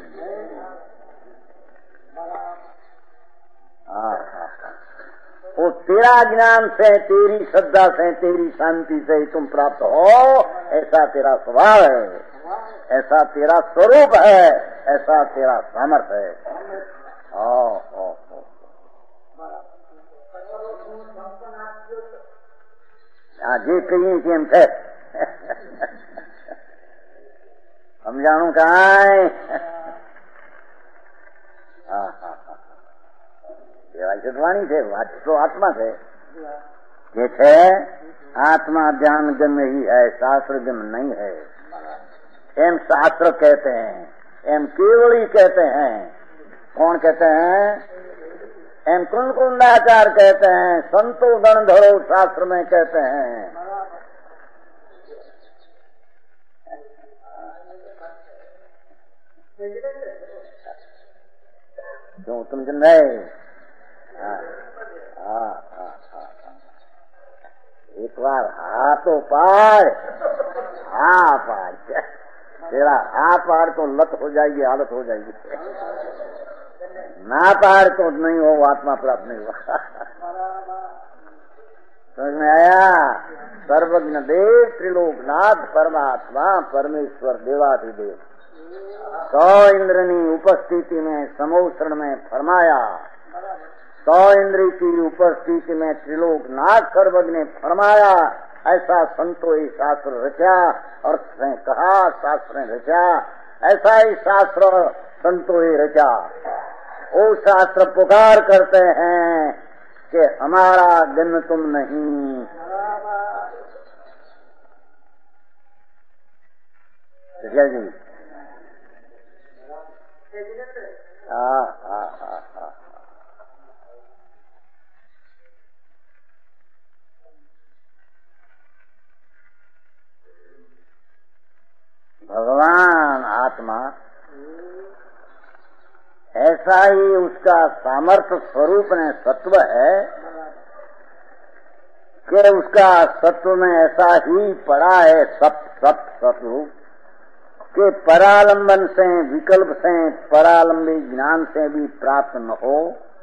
वो तेरा ज्ञान से, तेरी श्रद्धा से, तेरी शांति से ही तुम प्राप्त हो, ऐसा तेरा स्वभाव है, ऐसा तेरा स्वरूप है, ऐसा तेरा सामर्थ्य है। जे कहीं केम थे हम जानू कहाँ वाणी थे, तो आत्मा थे ये थे। आत्मा ज्ञान गम्य ही है, शास्त्र गम्य नहीं है। एम शास्त्र कहते हैं, एम केवल ही कहते हैं। कौन कहते हैं? एम कुंडाचार कहते हैं, संतो गण धरो शास्त्र में कहते हैं। क्यों तुम जन रहे? एक बार हाथों पार, हाँ पार, तेरा हाँ पार तो लत हो जाएगी, हालत हो जाएगी। ना पार तो नहीं हो, आत्मा प्राप्त नहीं हुआ। समझ में आया? सर्वज्ञ देव त्रिलोकनाथ परमात्मा परमेश्वर देवाधिदेव 100 इंद्रनी उपस्थिति में समोसरण में फरमाया। 100 इंद्र की उपस्थिति में त्रिलोकनाथ सर्वज्ञ ने फरमाया। ऐसा संतो ही शास्त्र रचा, अर्थ ने कहा, शास्त्र ने रचा। ऐसा ही शास्त्र संतो ही रचा। वो शास्त्र पुकार करते हैं कि हमारा गण तुम नहीं। जी भगवान आत्मा ऐसा ही उसका सामर्थ्य स्वरूप में सत्व है कि उसका सत्व में ऐसा ही पड़ा है सत्व कि परालंबन से, विकल्प से, परालंबी ज्ञान से भी प्राप्त न हो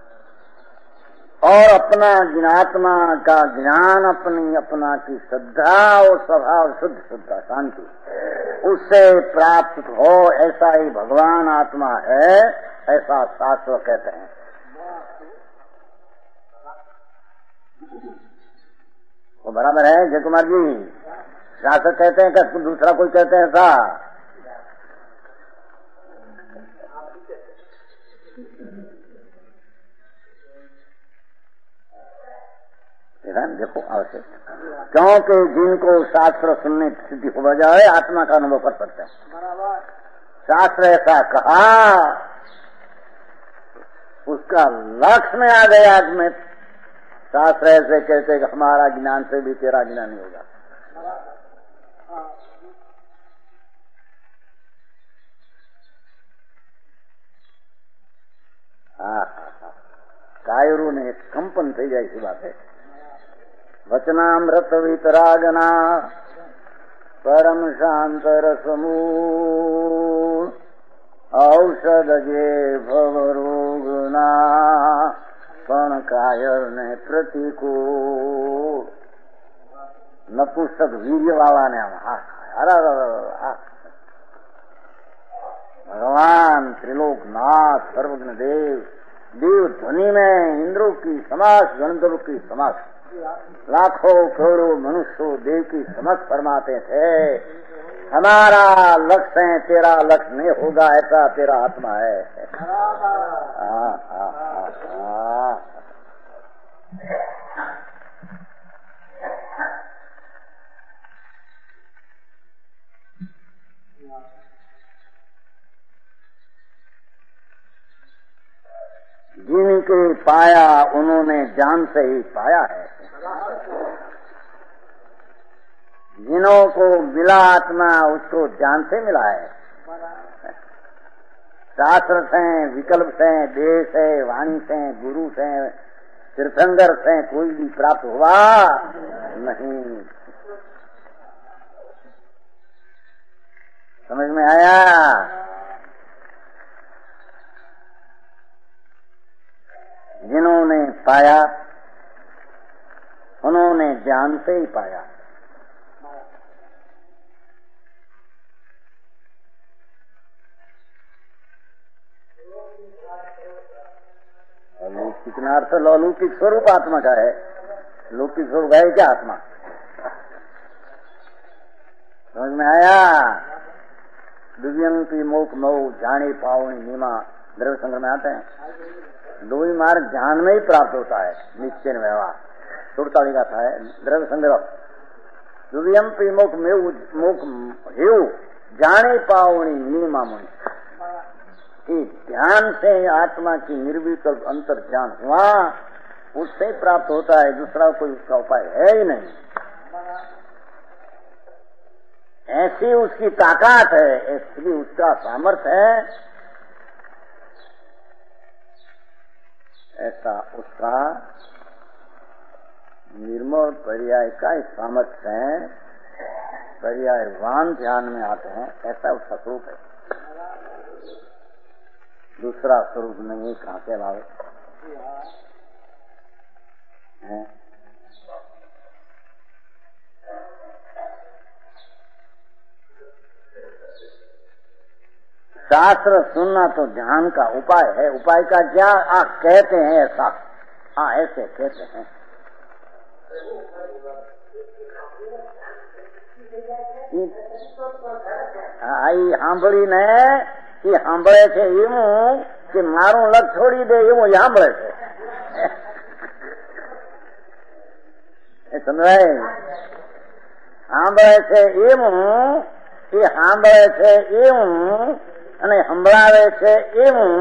और अपना ज्ञात्मा का ज्ञान, अपनी अपना की श्रद्धा और स्वभाव शुद्ध श्रद्धा शांति उससे प्राप्त हो, ऐसा ही भगवान आत्मा है, ऐसा शास्त्र कहते हैं। वो बराबर है जय कुमार जी? शास्त्र कहते हैं कि दूसरा कोई कहते हैं ऐसा? देखो आवश्यक, क्योंकि जिनको शास्त्र सुनने की स्थिति हो जाए आत्मा का अनुभव कर सकते हैं। शास्त्र ऐसा कहा, उसका लक्ष्य में आ गया कि मैं शास्त्र ऐसे कहते कि हमारा ज्ञान से भी तेरा ज्ञान नहीं होगा। कायरों ने कंपन थी जाए सी बात है। वचनामृत वितरागना परम शांत रसमूल औषध जे भवरोगना पण कायर ने प्रतिकूल। नपुंसक वीर्य वाला ने भगवान त्रिलोकनाथ सर्वज्ञ देव, देव ध्वनि में इंद्रों की समास, गंधर्व की समास, लाखों करोड़ों मनुष्यों देव की समझ फरमाते थे। हमारा लक्ष्य है, तेरा लक्ष्य नहीं होगा, ऐसा तेरा आत्मा है। जिनके पाया उन्होंने जान से ही पाया है। जिन्हों को मिला आत्मा उसको जान से मिला है। शास्त्र से, विकल्प से, देह से, वाणी से, गुरु से, तीर्थंकर से कोई भी प्राप्त हुआ नहीं। समझ में आया? जिन्होंने पाया उन्होंने ज्ञान से ही पाया। अलौकिक अर्थ अलौकिक स्वरूप आत्मा का है। लौकिक स्वरूप है क्या आत्मा? समझ में आया? दिव्यंती मोक मऊ जाने पावनी नीमा द्रव्य संग्रह में आते हैं। दो ही मार्ग ध्यान में ही प्राप्त होता है। निश्चय व्यवहार छोड़ता लिखा है द्रव्य संग्रह। दिव्यंती मोक मेऊ मोक हेऊ जाने पावनी नीमा मुनि। ध्यान से आत्मा की निर्विकल्प अंतर ज्ञान हुआ, उससे प्राप्त होता है। दूसरा कोई उसका उपाय है ही नहीं। ऐसी उसकी ताकत है, ऐसी उसका सामर्थ्य है, ऐसा उसका निर्मल पर्याय का सामर्थ्य है। पर्यायवान ध्यान में आते हैं, ऐसा उसका स्वरूप है। दूसरा स्वरूप नहीं कहाँ के अलावा है। शास्त्र सुनना तो ध्यान का उपाय है। उपाय का क्या आप कहते हैं ऐसा? हाँ, ऐसे कहते हैं। आई સાંભળી ને એ સાંભળે છે એવું કે મારું લગ છોડી દે એવું સાંભળે છે। એ સમજાય? સાંભળે છે એવું, એ સાંભળે છે એવું અને સંભળાવે છે એવું।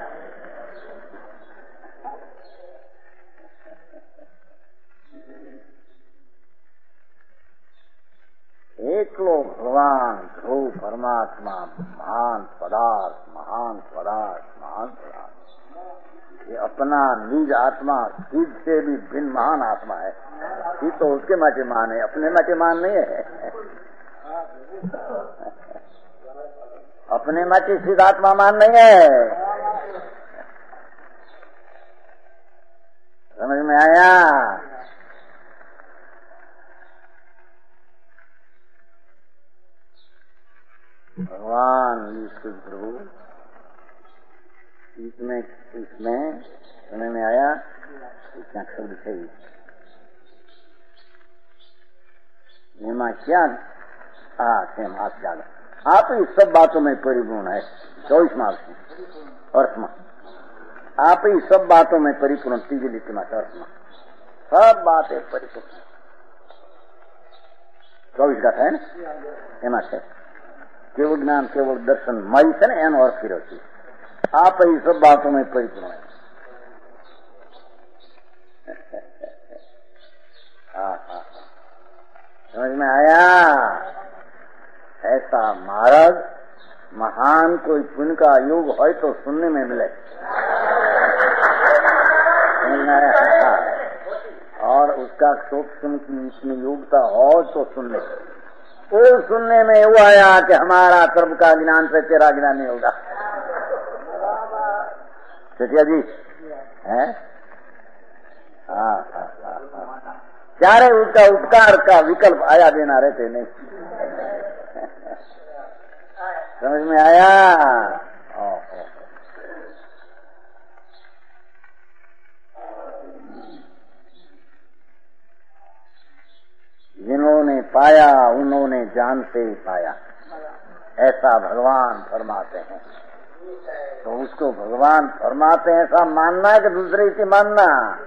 એકલો ભગવાન ધ્રુવ પરમાત્मा महान पदार्थ महान पदार्थ महान पदार्थ। ये अपना निज आत्मा सिद्ध से भी भिन्न महान आत्मा है। ये तो उसके माटे मान है, अपने माटे मान नहीं है। अपने माटे सिद्ध आत्मा मान नहीं है। समझ में आया? भगवान विष्णु प्रभु इसमें समझ में आया? इतना शब्द है क्या? सेम आप ज्यादा आप ही सब बातों में परिपूर्ण है। 24 मार्च में अर्थ में आप ही सब बातों में परिपूर्ण। तीजी लिखी में अर्थ में सब बातें परिपूर्ण। 24 का है ना एमा है। केवल ज्ञान केवल दर्शन मई से ना एनो अर्थ फिर आप ही सब बातों में परिपूर्ण है। समझ में आया? ऐसा महाराज महान कोई पुण्य का योग हो तो सुनने में मिले। समझ में आया? और उसका सूक्ष्म योग्यता हो तो सुनने। वो सुनने में वो आया कि हमारा सर्व का ज्ञान से तेरा ज्ञान नहीं होगा। चटिया जी है? चारे उसका उपकार का विकल्प आया देना रहते नहीं। समझ में आया? जिन्होंने पाया उन्होंने जान से ही पाया, ऐसा भगवान फरमाते हैं। तो उसको भगवान फरमाते हैं ऐसा मानना है कि दूसरे से मानना?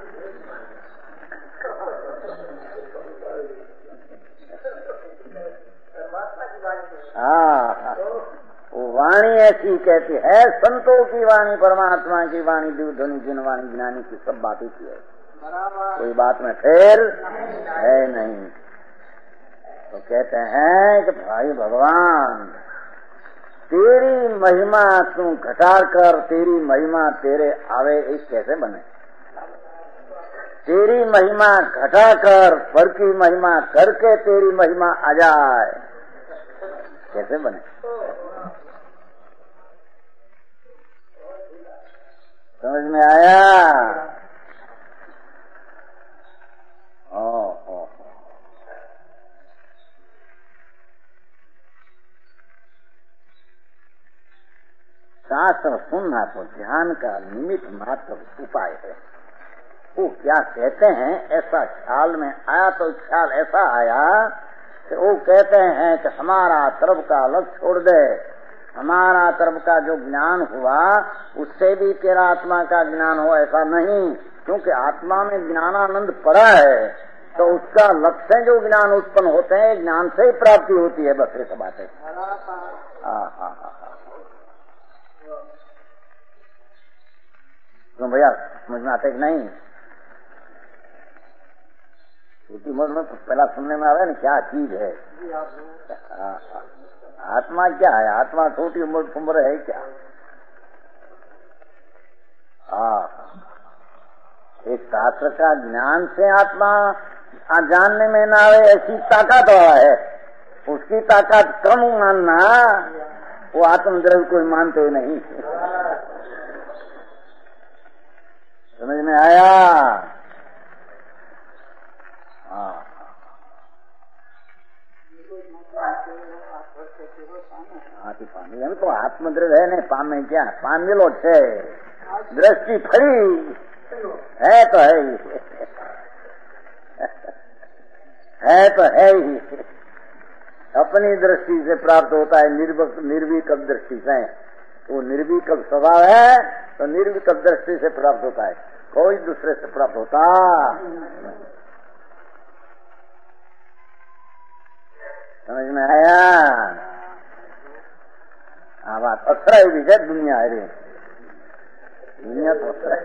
हाँ, वो वाणी ऐसी कहती है, संतों की वाणी, परमात्मा की वाणी, दिव्य जिन वाणी ज्ञानी की सब बातें की है। कोई बात में फेर है नहीं। तो कहते हैं कि भाई भगवान तेरी महिमा तू घटा कर तेरी महिमा तेरे आवे एक कैसे बने? तेरी महिमा घटाकर पर की महिमा करके तेरी महिमा आ जाए, कैसे बने? समझ में आया? शास्त्र सुनना तो ध्यान का निमित्त मात्र उपाय है। वो क्या कहते हैं ऐसा ख्याल में आया तो ख्याल ऐसा आया कि वो कहते हैं कि हमारा तरफ का अलग छोड़ दे, हमारा तरफ का जो ज्ञान हुआ उससे भी तेरा आत्मा का ज्ञान हो, ऐसा नहीं, क्योंकि आत्मा में ज्ञानानंद पड़ा है तो उसका लक्ष्य जो ज्ञान उत्पन्न होते हैं ज्ञान से ही प्राप्ति होती है। बस ये सब बातें। तो भैया समझ में आते कि नहीं? छोटी उम्र में तो पहला सुनने में आ रहा है ना क्या चीज है। आत्मा क्या है? आत्मा छोटी उम्र है क्या? एक शास्त्र का ज्ञान से आत्मा जानने में ना आवे ऐसी ताकत है, उसकी ताकत कम मानना, वो आत्मद्रव्य कोई मानते नहीं। समझ में आया? એમ તો આત્મદ્રવ્ય है ને પામે क्या? પામેલો છે, दृष्टि फरी है तो है ही, है तो है ही। अपनी दृष्टि से प्राप्त होता है, निर्विकल्प दृष्टि से। वो निर्विकल्प स्वभाव है तो निर्विकल्प दृष्टि से प्राप्त होता है, कोई दूसरे से प्राप्त होता। समझ में आया? हाँ बात अथरा भी है दुनिया है रे, दुनिया तो अथरा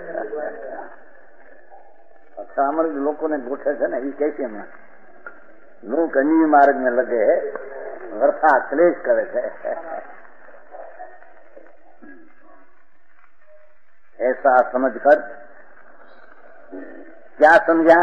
अथरा हमारे लोगों ने गोठे से ना ये कैसे में लोग अन्य मार्ग में लगे है, वर्षा क्लेश करे थे। ऐसा समझकर क्या समझा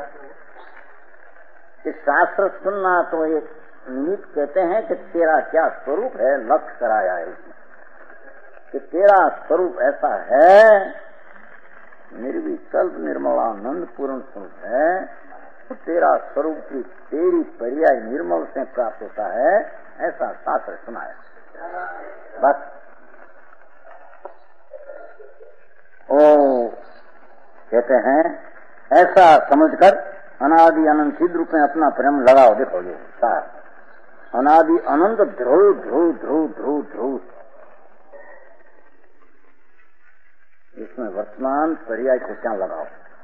कि शास्त्र सुनना तो एक निमित्त कहते हैं कि तेरा क्या स्वरूप है, लक्ष्य कराया है इसमें कि तेरा स्वरूप ऐसा है, निर्विकल्प निर्मलानंद पूर्ण स्वरूप है, तो तेरा स्वरूप की तेरी पर्याय निर्मल से प्राप्त होता है, ऐसा शास्त्र सुनाया। बस ओ कहते हैं ऐसा समझकर अनादि अनंत सिद्ध रूप में अपना प्रेम लगाओ। देखो ये सार अनादि अनंत ध्रुव ध्रुव ध्रुव ध्रुव ध्रुव, इसमें वर्तमान पर्याय को क्या लगाओ?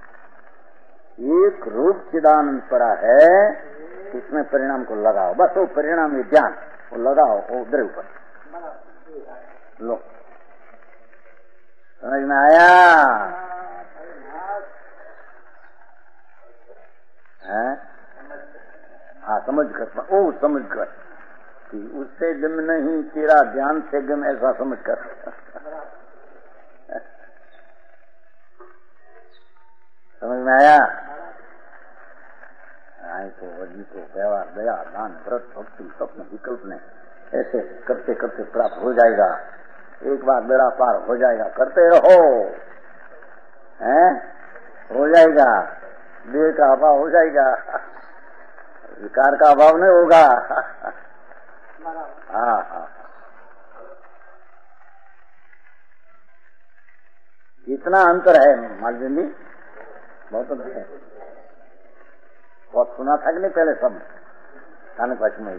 एक रूप चिदानंद पड़ा है, इसमें परिणाम को लगाओ। बस वो परिणाम ज्ञान वो लगाओ, वो ध्रुव पर लो। समझ में आया? हाँ समझ कर, ओ समझ कर कि उससे गम नहीं, तेरा ज्ञान से गम, ऐसा समझ कर। समझ में आया? आए तो वजी को व्यवहार दया दान व्रत भक्ति स्वप्न विकल्प ने ऐसे करते करते प्राप्त हो जाएगा। एक बार बेड़ा पार हो जाएगा, करते रहो, हैं? हो जाएगा, देह का अभाव हो जाएगा, विकार का अभाव नहीं होगा। हाँ हाँ, इतना अंतर है मालवीन जी, बहुत अंतर है। बहुत सुना था कि नहीं पहले सब खाने पाच में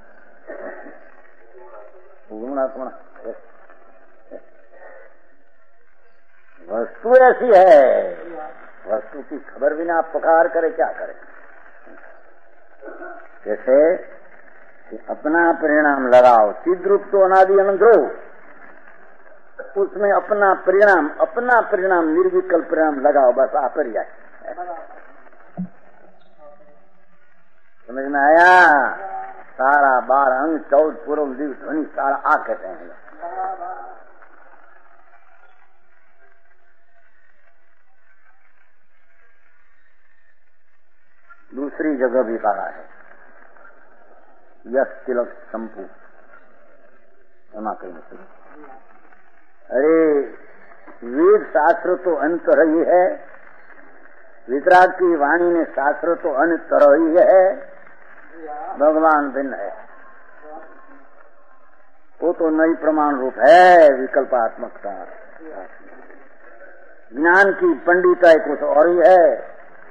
वस्तु ऐसी है, वस्तु की खबर बिना आप पुकार करे क्या करे। जैसे अपना परिणाम लगाओ, सिद्ध रूप तो अनादि अनंत हो, उसमें अपना परिणाम निर्विकल्प परिणाम लगाओ, बस आप पर जाए। समझ में आया? सारा 12 अंग 14 पूर्व दिव ध्वनि सारा आ कहते हैं। दूसरी जगह भी कहा है, यश तिलक संपू एमा कहीं नहीं। अरे वेद शास्त्र तो अंतर ही है, वितराग की वाणी ने शास्त्र तो अंतर ही है, भगवान भिन्न है। वो तो नई प्रमाण रूप है, विकल्पात्मकता। ज्ञान की पंडिताई कुछ और ही है।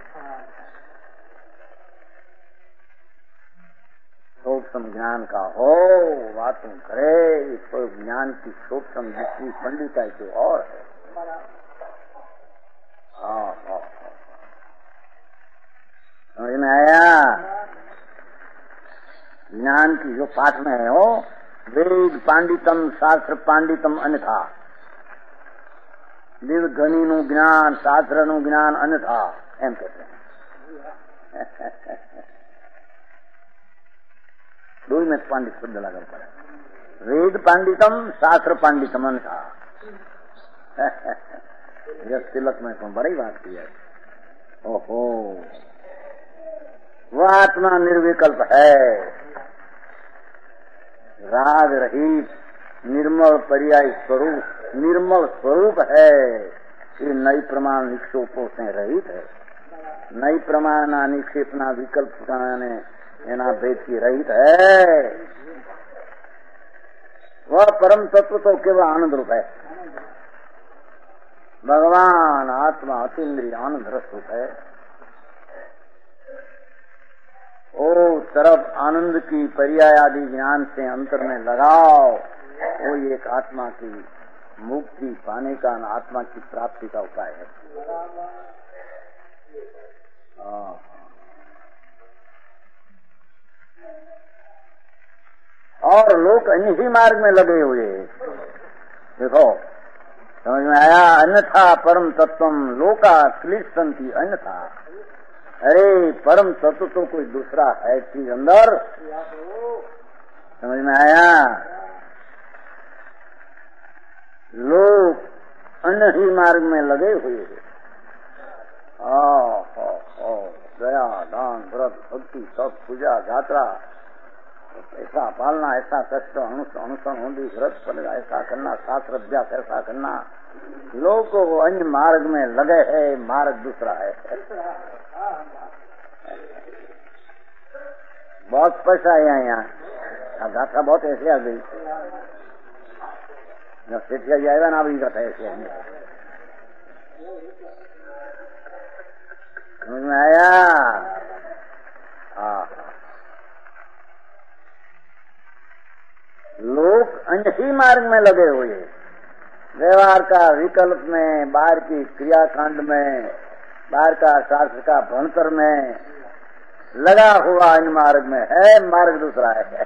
सूक्ष्म ज्ञान का हो बातों करे, तो ज्ञान की सूक्ष्म जिसकी पंडिताई तो और है। समझ में आया? ज्ञान की जो पाठ में है हो, वेद पांडितम शास्त्र पांडितम अन्यथा, दिव ध्वनि नु ज्ञान शास्त्र नु ज्ञान अन्यथा एम कहते हैं। दो में पांडित शब्द लगा पड़ा, वेद पांडितम शास्त्र पांडितम अन्यथा। यह तिलक में तो बड़ी बात की है। ओहो, वह आत्मा निर्विकल्प है, राग रहित निर्मल पर्याय स्वरूप, निर्मल स्वरूप है। ये नई प्रमाण निक्षेपों से रहित है। नई प्रमाण निक्षेपना विकल्प एना भेद की रहित है। वह परम तत्व तो केवल आनंद रूप है। भगवान आत्मा अतीन्द्रिय आनंद रस रूप है। ओ तरफ आनंद की पर्याय आदि ज्ञान से अंतर में लगाओ, वो एक आत्मा की मुक्ति पाने का, आत्मा की प्राप्ति का उपाय है। और लोग इन्हीं मार्ग में लगे हुए। देखो समझ में आया? अन्यथा परम तत्वम लोका क्लिष्टंति अन्यथा। अरे परम तत्व तो कोई दूसरा है चीज अंदर। समझ में आया? लोग अन्य ही मार्ग में लगे हुए हैं। दया दान व्रत भक्ति सब पूजा यात्रा, ऐसा पालना, ऐसा कष्ट अनुसरण होगी, व्रत पड़ेगा, ऐसा करना, शास्त्र अभ्यास ऐसा करना। लोग अन्य मार्ग में लगे हैं, मार्ग दूसरा है। बहुत पैसा है यहाँ, गाथा बहुत ऐसे आ गई। जब सेठिया जाएगा ना अभी गाथा ऐसे समझ में आया? लोग अन्य ही मार्ग में लगे हुए, व्यवहार का विकल्प में, बाहर की क्रियाकांड में, बाहर का शास्त्र का भणतर में लगा हुआ इन मार्ग में है, मार्ग दूसरा है।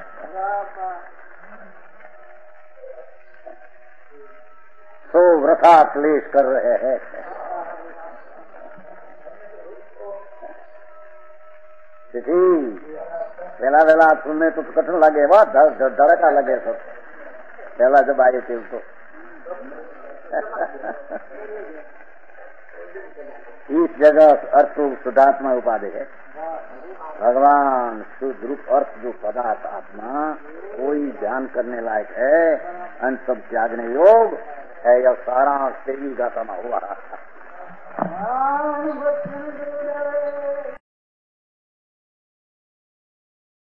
तो वृथा क्लेश कर रहे हैं। पहला वेला सुनने तो कठिन लगे, वह धड़का लगे सब पहला जब आए थे तो। इस जगह अर्थ शुद्धात्मा उपाधि है। भगवान शुद्ध रूप अर्थ जो पदार्थ आत्मा कोई ध्यान करने लायक है, अन सब त्यागने योग है। यह सारा तेरी गाथा में हुआ।